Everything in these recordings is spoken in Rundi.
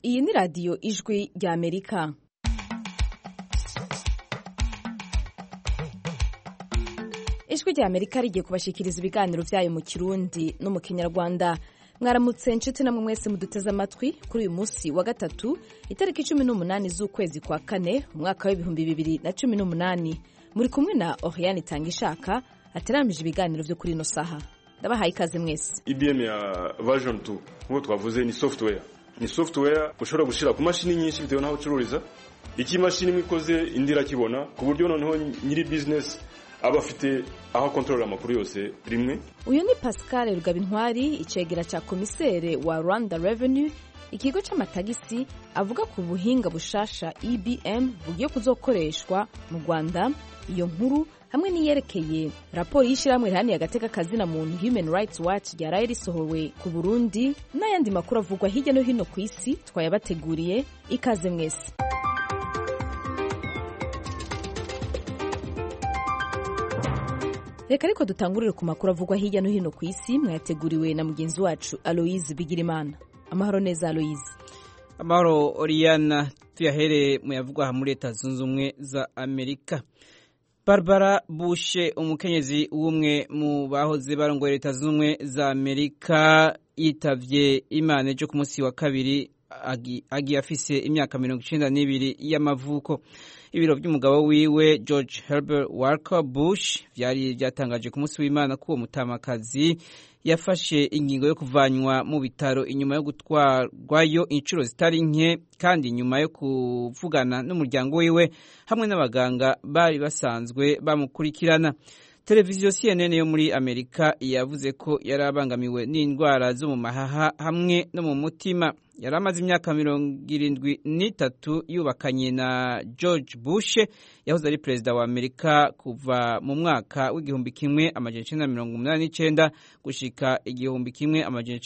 Iyi ni radiyo ijwi rya Amerika. Ijwi rya Amerika rigiye kubashikiriza ibiganiro vyayo mu Kirundi no mu Kinyarwanda. Mwaramutse inshuti namwe mwese muduteze amatwi kuri uyu munsi wa gatatu itariki 18 z'ukwezi kwa kane umwaka wa 2018. Muri kumwe na Oriane Tangishaka ateramije ibiganiro vyo kuri ino saha. Ndabahaye ikaze mwese. IBM ya version 2 ngo twavuze ni software ushobora gushira ku mashini nyinshi bitewe naho ucururiza. Iki mashini mwikoze indira kibona ku buryo noneho nyiri business aba afite aho control amakuru yose rimwe. Uyu ni Pascal Rugabintwari, icegera ca komisere wa Rwanda Revenue, ikigo c'amatagisi, avuga ku buhinga bushasha IBM bugiye kuzokoreshwa mu Rwanda. Iyo nkuru hamwe niyerekeye raporo y'ishiramwe rihaniye agateka kazina muntu Human Rights Watch yaraye risohowe ku Burundi n'ayandi makuru avugwa hirya no hino ku isi twayabateguriye. Ikaze mwese. Reka ariko dutangurire ku makuru avugwa hirya no hino ku isi mwayateguriwe na mugenzi wacu Aloise Bigirimana. Amahoro neza Aloise. Amahoro Oriana, tuyahere mu yavugwa muri Leta Zunze Ubumwe za Amerika. Barbara Bush, umukenyezi w'umwe mu bahoze barongoye Leta Zunze Ubumwe za Amerika, yitavye Imana ejo ku munsi wa kabiri agiye afise imyaka 92 y'amavuko. Ibiro by'umugabo wiwe George Herbert Walker Bush vyari byatangaje ku munsi w'Imana ko uwo mutamakazi yafashe ingingo yo kuvanywa mu bitaro inyuma yo gutwarwayo inshuro zitari nke, kandi nyuma yo kuvugana n'umuryango wiwe hamwe n'abaganga bari basanzwe bamukurikirana. Televiziyo CNN yo muri Amerika yavuze ko yarabangamiwe n'indwara zo mu mahaha hamwe no mu mutima. Yaramaze imyaka 73 yubakanye na George Bush yahoze ari perezida wa Amerika kuva mu mwaka w'igihumbi kimwe amajana 1989 gushika igihumbi kimwe amajana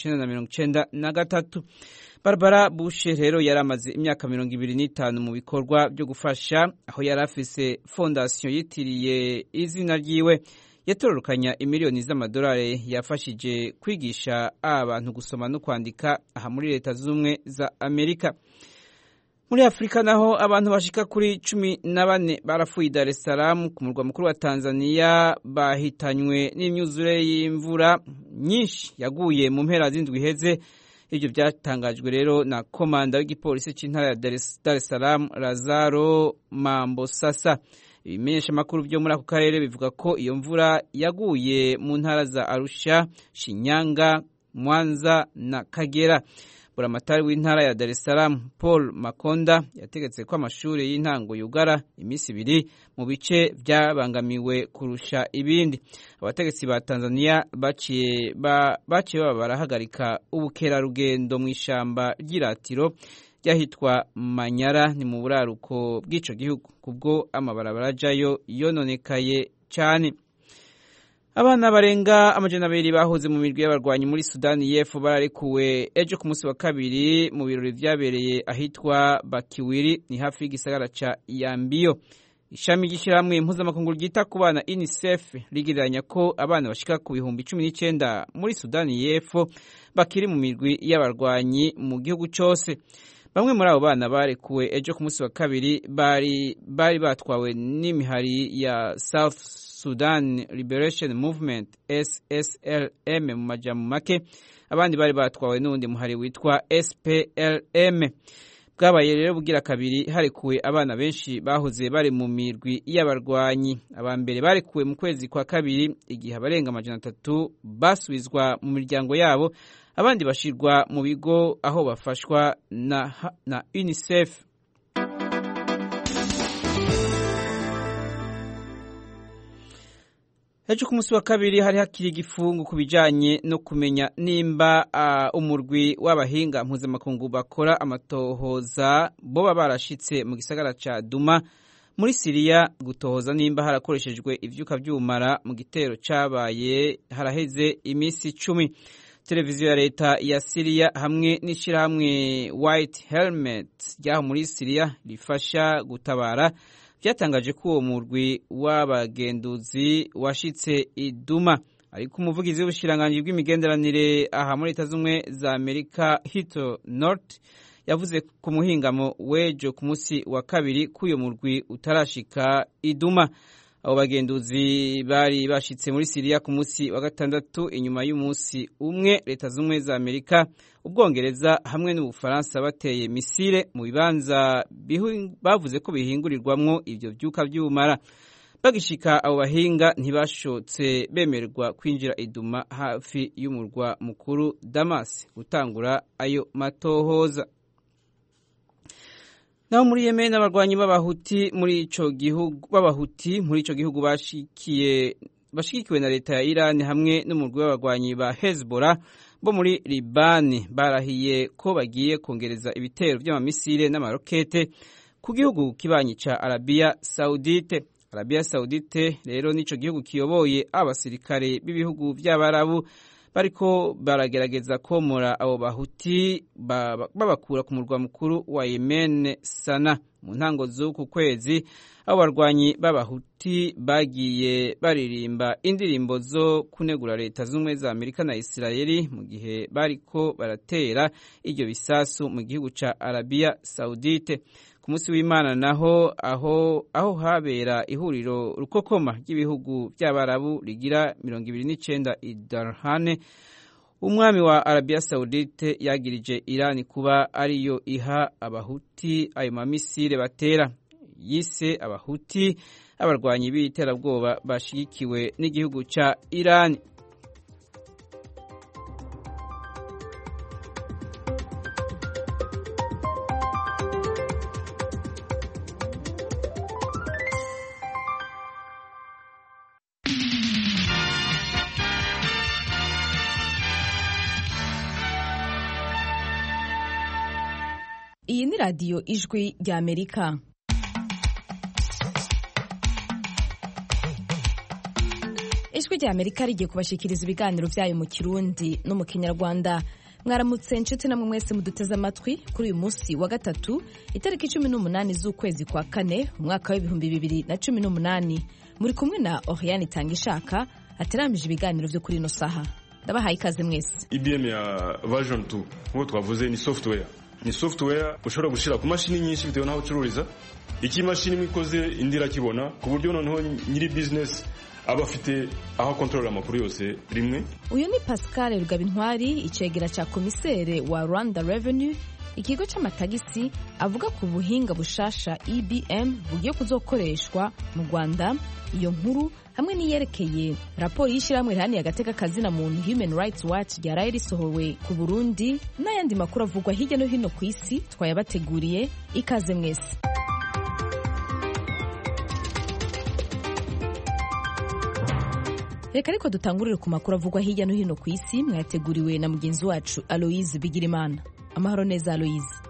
1993. Barbara Bush rero yaramaze imyaka 25 mu bikorwa byo gufasha, aho yarafise fondation yitiriye izina ryiwe yatororokanya imiliyoni z'amadolari yafashije kwigisha abantu gusoma no kwandika aha muri Leta Zunze Ubumwe za Amerika. Muri Afrika naho abantu bashika kuri 14 barafuye Dar es Salaam ku murwa mukuru wa Tanzania, bahitanywe n'imyuzure y'imvura nyinshi yaguye mu mpera z'indwi iheze. Ibyo byatangajwe rero na komanda w'igipolisi c'intara ya Dar es Salaam Lazaro Mambosasa. Ibimenyesha makuru byo muri ako karere bivuga ko iyo mvura yaguye mu ntara za Arusha, Shinyanga, Mwanza na Kagera. Buramatari w'intara ya Dar es Salaam Paul Makonda yategetse ko amashuri y'intango yugara imisi 2 mu bice byabangamiwe kurusha ibindi. Abategetsi ba Tanzania baciye barahagarika ubukerarugendo mu ishamba ry'iratiro ryahitwa Manyara, ni mu buraruko bw'ico gihugu, kubwo amabarabara jayo yononekaye cyane. Abana barenga amajana 2 bahoze mu mirwi y'abarwanyi muri Sudani y'Epfo bararekuwe ejo ku munsi wa kabiri mu birori vyabereye ahitwa Bakiwiri, ni hafi y'igisagara ca Yambio. Ishami ry'ishyirahamwe impuzamakungu ryita ku bana UNICEF rigereranya ko abana bashika ku 19 muri Sudani y'Epfo bakiri mu mirwi y'abarwanyi mu gihugu cyose. Bamwe muri abo bana barekuwe ejo ku munsi wa kabiri bari batwawe n'imihari ya South Sudan Liberation Movement SSLM mu majamu make. Abandi bari batwawe n'undi muhari witwa SPLM. Bwabaye rero bugira kabiri harekuwe abana benshi bahoze bari mu mirwi y'abarwanyi. Abambere barekuwe mu kwezi kwa kabiri igihe abarenga amajana 3 basubizwa mu miryango yabo, abandi bashirwa mu bigo aho bafashwa na UNICEF. Ejo ku munsi wa kabiri hari hakiri igifungu kubijanye no kumenya nimba umurwi w'abahinga mpuzamakungu bakora amatohoza boba barashitse mu gisagara ca Duma muri Syria gutohoza nimba harakoreshejwe ivyuka vy'umara mu gitero cabaye haraheze imisi 10. Televiziyo ya leta ya Syria hamwe n'ishirahamwe White Helmet ryaho muri Syria rifasha gutabara byatangaje ko uwo murwi w'abagenduzi washitse Iduma. Ariko umuvugizi w'ubushiranganje bw'imigenderanire aha muri Leta Zunze Ubumwe za Amerika Hito North yavuze ku muhingamo w'ejo ku munsi wa kabiri k'uyo murwi utarashika iduma. Abo bagenduzi bari bashitse muri Syria ku munsi wa gatandatu inyuma y'umunsi umwe Leta z'Ubumwe za Amerika, Ubwongereza hamwe n'Ubufaransa bateye misile mu bibanza bavuze ko bihingurirwamwo ivyo vyuka vy'ubumara. Bagishika abo bahinga ntibashotse bemererwa kwinjira iduma hafi y'umurwa mukuru Damas gutangura ayo matohoza. Naho muri Yemen abarwanyi b'abahuti muri ico gihugu bashikiwe na leta ya Iran hamwe n'umurwi w'abarwanyi ba Hezbollah bo muri Libani barahiye ko bagiye kongereza ibitero vy'amamisile n'amarokete ku gihugu kibanyi ca Arabia Saudite. Arabia Saudite rero nico gihugu kiyoboye abasirikare b'ibihugu vy'Abarabu bariko baragerageza komora abo bahuti babakura ku murwa mukuru wa Yemen Sana. Mu ntango z'uku kwezi abo barwanyi b'abahuti bagiye baririmba indirimbo zo kunegura Leta z'Ubumwe za Amerika na Israeli mu gihe bariko baratera iryo bisasu mu gihugu ca Arabia Saudite. Ku munsi w'Imana naho aho habera ihuriro rukokoma ry'ibihugu by'Abarabu rigira 29 i Darhan, umwami wa Arabia Saudite yagirije Iran kuba ariyo iha abahuti ayo mamisile batera. Yise abahuti abarwanyi b'iterabwoba bashigikiwe n'igihugu ca Iran. Iyi ni radiyo ijwi rya Amerika. Ijwi rya Amerika rigiye kubashikiriza ibiganiro vyayo mu Kirundi no mu Kinyarwanda. Mwaramutse inshuti namwe mwese muduteze amatwi kuri uyu munsi wa gatatu itariki 18 z'ukwezi kwa kane umwaka w'2018. Muri kumwe na Oriane Tangishaka ateramije ibiganiro vyo kuri ino saha. Ndabahaye ikaze mwese. IBM ya version 2 nko twavuze ni software ushobora gushira ku mashini nyinshi bitewe naho ucururiza. Iki mashini ikoze indira kibona ku buryo noneho nyiri business aba afite aho control amakuru yose rimwe. Uyu ni Pascal Rugabintwari, icegera ca komisere wa Rwanda Revenue, ikigo c'amatagisi, avuga ku buhinga bushasha IBM bugiye kuzokoreshwa mu Rwanda. Iyo nkuru hamwe niyerekeye raporo y'ishiramwe rihani agateka kazina muntu Human Rights Watch ryaraye risohowe ku Burundi n'ayandi makuru avugwa hirya no hino ku isi twayabateguriye. Ikaze mwese. Reka ariko dutangurire ku makuru avugwa hirya no hino ku isi mwayateguriwe na mugenzi wacu Aloise Bigirimana. Amahoro neza Aloise.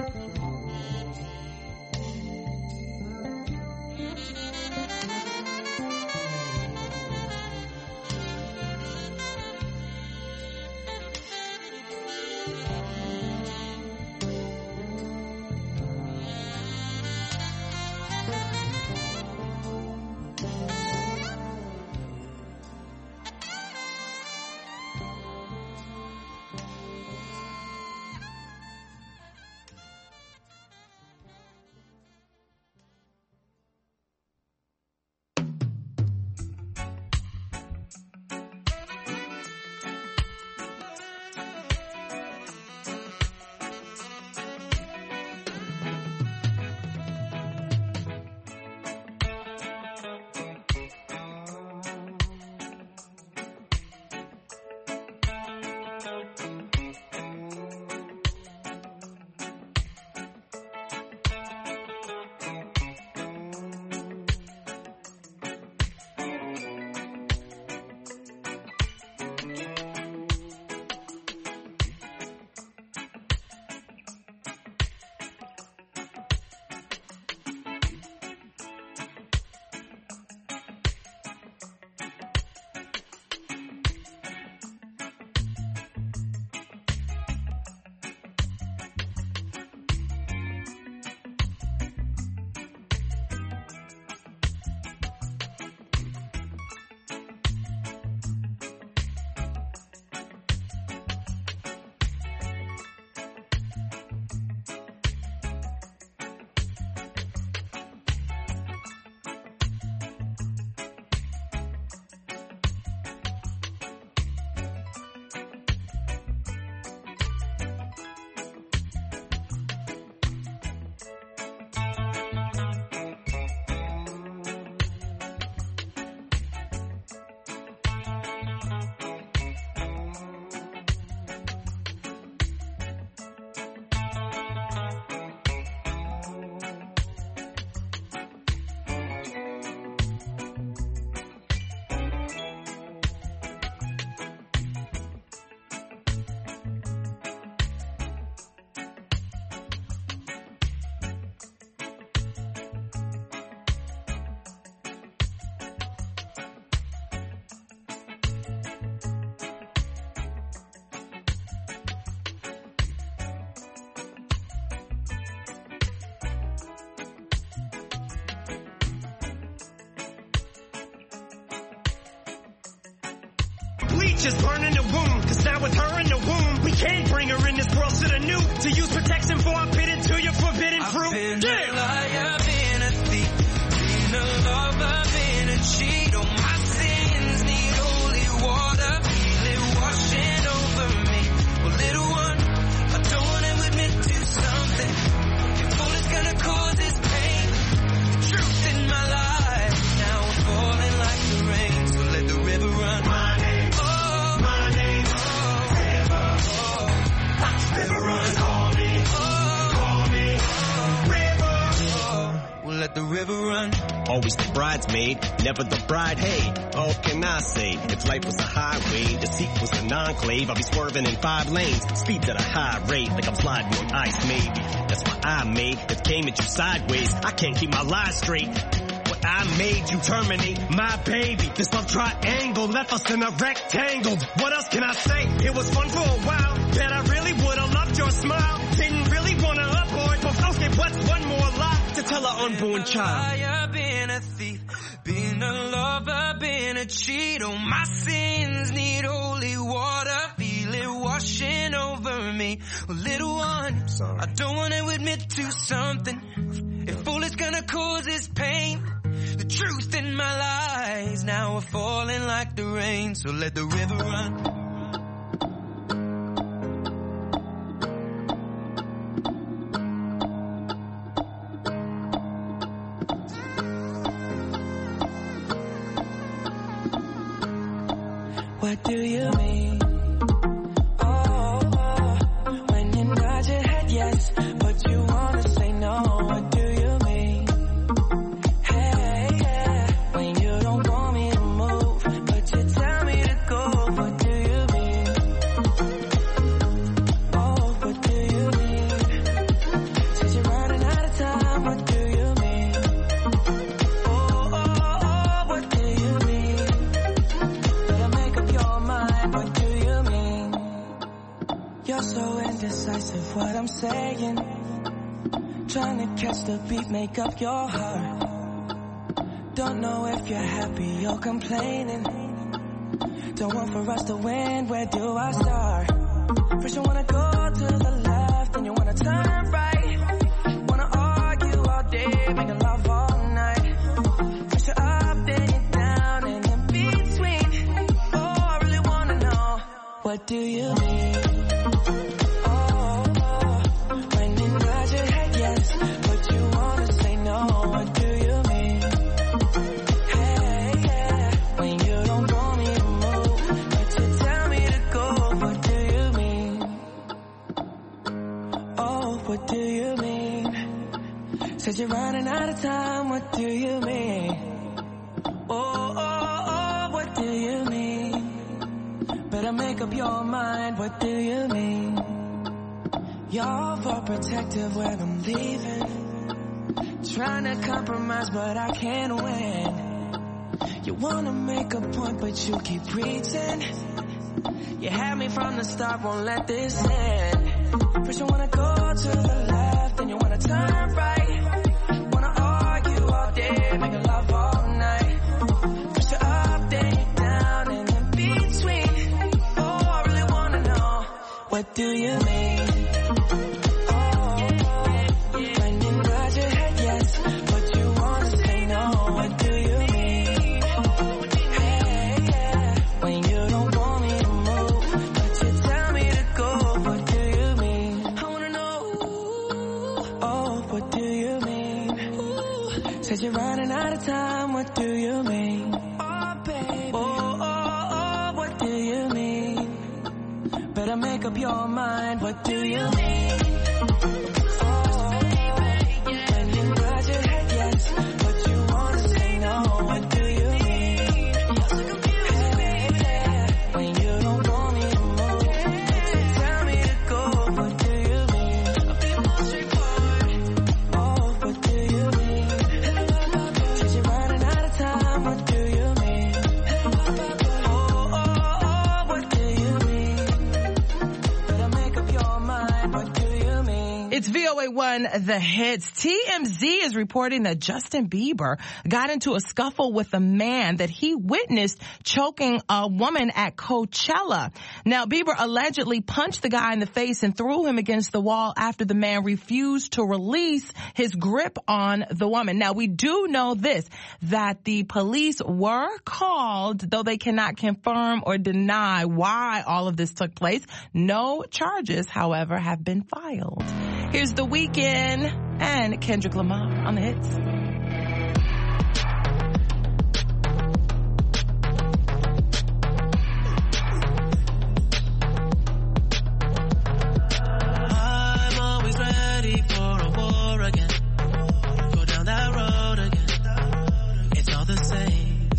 Just burning the womb, cause now with her in the womb, we can't bring her in this world, shoulda knew to use protection before I bit into your forbidden fruit. I've been a liar, been a thief, been a lover, been a cheat. Oh, my sins need holy water, feel it washing over me. Well, little one, I don't wanna admit to something. If all it's gonna cause is pain, the truth in my life, now I'm falling like the rain, so let the river run. River run, call me, river. We'll let the river run. Always the bridesmaid, never the bride. Hey, all can I say? If life was a highway, the seat was an enclave, I'll be swerving in 5 lanes, speeds at a high rate, like I'm sliding on ice, maybe. That's why I made it came at you sideways. I can't keep my lies straight. What I made you terminate my baby. This love triangle left us in a rectangle. What else can I say? It was fun for a while. Bet I really would've loved your smile. Didn't really wanna abort, but okay, what's one more lie to tell an unborn child? I've been a thief, been a lover, been a cheat. Oh, my sins need holy water, feel it washing over me. Well, little one, I don't wanna admit to something. If all it's gonna cause is pain, the truth in my lies now are falling like the rain, so let the river run. What do you mean? Oh, when you nod your head yes, but you wanna say no. What do you mean? Hey, yeah, when you don't want me to move, but you tell me to go. What do you mean? Oh, what do you mean? Trying to catch the beat, make up your heart. Don't know if you're happy or complaining. Don't want for us to win, where do I start? First you wanna go to the left, then you wanna turn right. Wanna argue all day, making love all night. First you're up, then you're down, and in between. Oh, I really wanna know, what do you mean? Said you're running out of time, what do you mean? Oh, what do you mean? Better make up your mind, what do you mean? You're overprotective when I'm leaving. Trying to compromise, but I can't win. You wanna make a point, but you keep preaching. You had me from the start, won't let this end. First you wanna go to the left, then you wanna turn right. Making love all night. First you're up, then you're down, and in between. Oh, I really wanna know, what do you mean? When you nod your head yes, but you wanna say no, what do you mean? Hey, when you don't want me to move, but you tell me to go, what do you mean? I wanna know, oh, what do you mean? Said you're running out of time, what do you mean? Oh, baby. Oh, what do you mean? Better make up your mind, what do you mean? Oh, when you nod your head yes, but you wanna say no, what do you mean? Hey, when you don't want me to move, but you tell me to go, what do you mean? I'll be more straightforward. Oh, what do you mean? What do you mean? Oh, what do you mean? Better make up your mind, what do you mean? It's VOA1 The Hits. TMZ is reporting that Justin Bieber got into a scuffle with a man that he witnessed choking a woman at Coachella. Now, Bieber allegedly punched the guy in the face and threw him against the wall after the man refused to release his grip on the woman. Now, we do know this, that the police were called, though they cannot confirm or deny why all of this took place. No charges, however, have been filed. Here's The Weeknd and Kendrick Lamar on The Hits. I'm always ready for a war again. Go down that road again. It's all the same.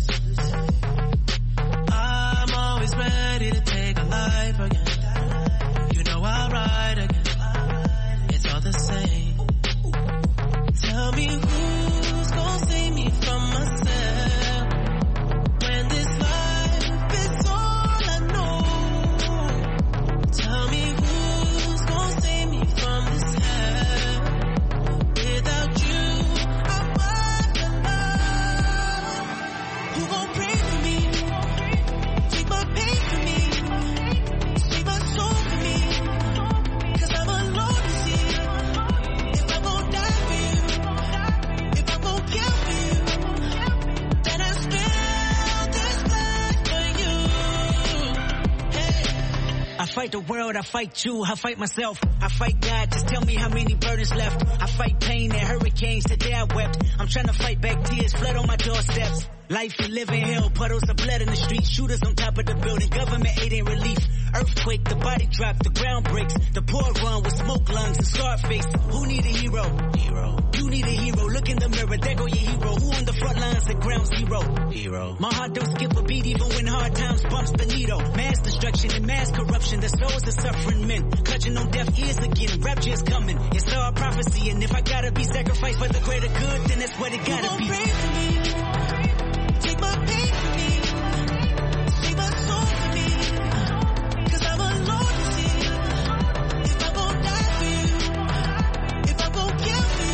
I'm always ready to take a life again. You know I'll ride again. It's all the same. Tell me who's gonna save me from myself when this life is all I know. Tell me who's gonna save me from this hell. Without you, I'm alone. Who gon' pray for me? Take my pain for me. Save my soul for me. 'Cause I'm alone to see. If I'm gon' die for you, if I'm gon' kill for you, then I spill this blood for you. Hey. I fight the world, I fight you, I fight myself, I fight God, just tell me how many burdens left. I fight pain and hurricanes, today I wept. I'm trying to fight back tears, flood on my doorsteps. Life you live in hell, puddles of blood in the streets, shooters on top of the building, government aid ain't relief. Earthquake, the body drop, the ground breaks, the poor run with smoke lungs and scarred face. Who need a hero? Hero. You need a hero, look in the mirror, there go your hero. Who on the front lines at ground zero? Hero. My heart don't skip a beat even when hard times bumps the needle. Mass destruction and mass corruption, the souls of suffering men. Clutching on deaf ears again, rapture is coming. It's all prophecy, and if I gotta be sacrificed for the greater good, then that's what it gotta be. Pray for me. Take my pain for me. Save my soul for me. 'Cause I'm alone to see. If I'm gon' die for you, if I'm gon' kill for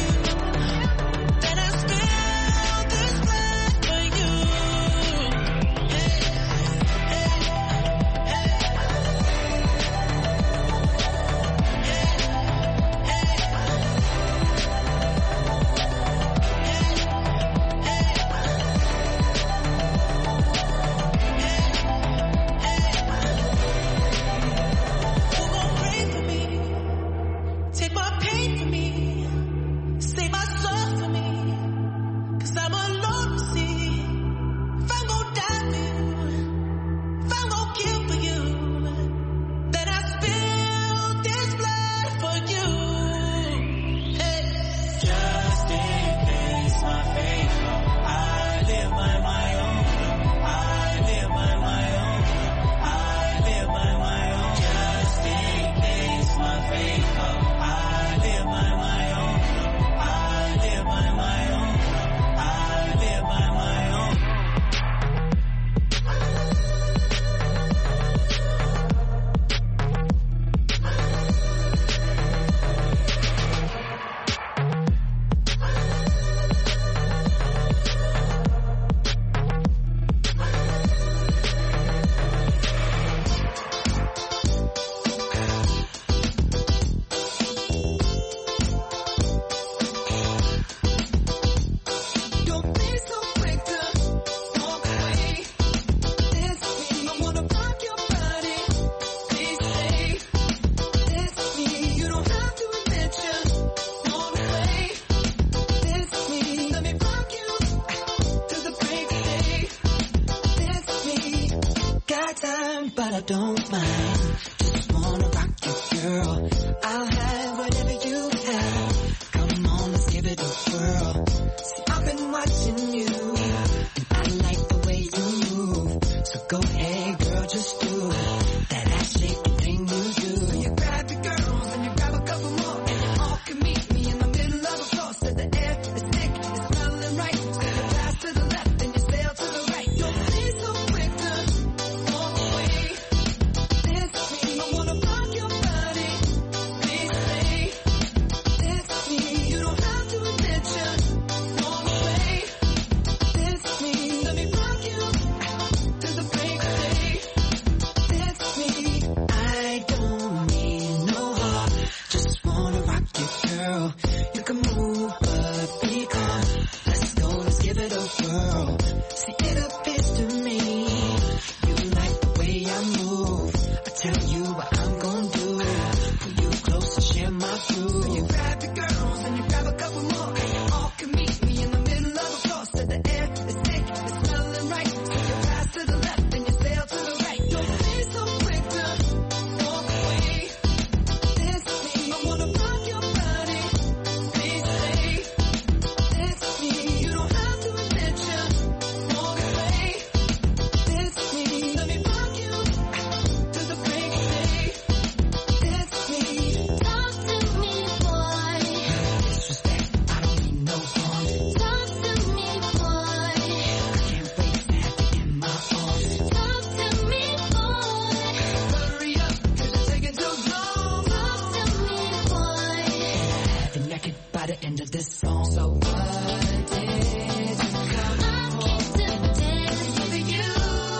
don't mind. Just wanna rock you, girl. I'll have whatever you have. Come on, let's give it a whirl. See, I've been watching you, and I like the way you move. So go ahead, girl, just do that ass shaking thing you do. So you grab your girls and you grab a couple more, and you all can meet me in the middle of the floor. So the air is thick, it's smelling right. So you pass to the left and you sail to the right. Don't be so quick to walk away. Dance with me, I wanna rock your body. Please stay. Dance with me, you don't have to attention. Walk away. Dance with me, let me rock you to the break of day. Dance with me, I don't need no heart. Just wanna rock you, girl. You can move, but be calm. Let's go, let's give it a whirl. See, it appears to me you like the way I move. I tell you what I'm gonna do. Pull you close and share my groove. So you grab your girls and you grab a couple more, and you all can meet me in the middle of the floor. So the air is thick, it's smelling right. So you pass to the left and you sail to the right. Don't be so quick to walk away. Dance with me, I wanna rock your body. Please stay. Dance with me, you don't have to attention. Walk away. Dance with me, let me rock you to the break of day. Dance with me. Talk to me, boy. Disrespect, I don't mean no harm. Talk to me, boy. I can't wait to have you in my arms. Talk to me, boy. Hurry up, 'cause you're taking too long. Talk to me, boy. Have you naked by the end of this song. So what did you come for? I came to dance with you.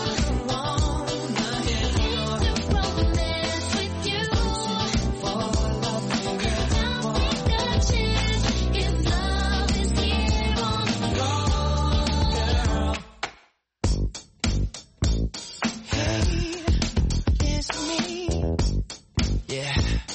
Wanna hear your romance with you. For love, girl, don't take a chance. If love is here on the floor, girl. Hey, dance with me. Yeah.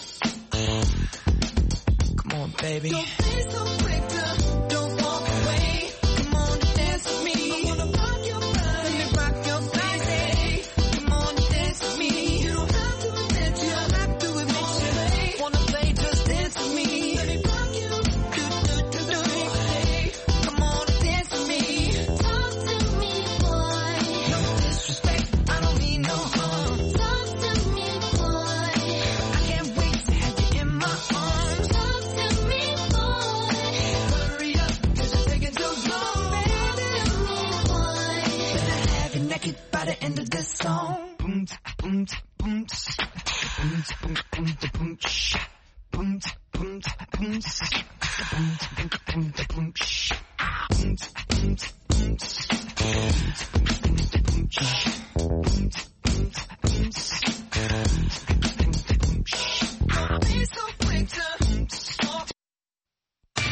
Come on, baby. Don't be so quick to don't walk away. Come on and dance with me. I wanna rock your body. Let me rock your body. Come on and dance with me. You don't have to admit you. Don't have to admit you. Wanna play, just dance with me. Let me rock you. Do. Come on and dance with me. Talk to me, boy. No disrespect, I don't mean no harm. Talk to me, boy. I can't wait to have you in my arms. Talk to me, boy. Hurry up, 'cause you're taking too long, baby. Talk to me, boy. Better have you naked by the end of this song. Boom, boom, boom, boom, boom, boom, boom, boom, boom, boom, boom, boom, boom, boom, boom, boom.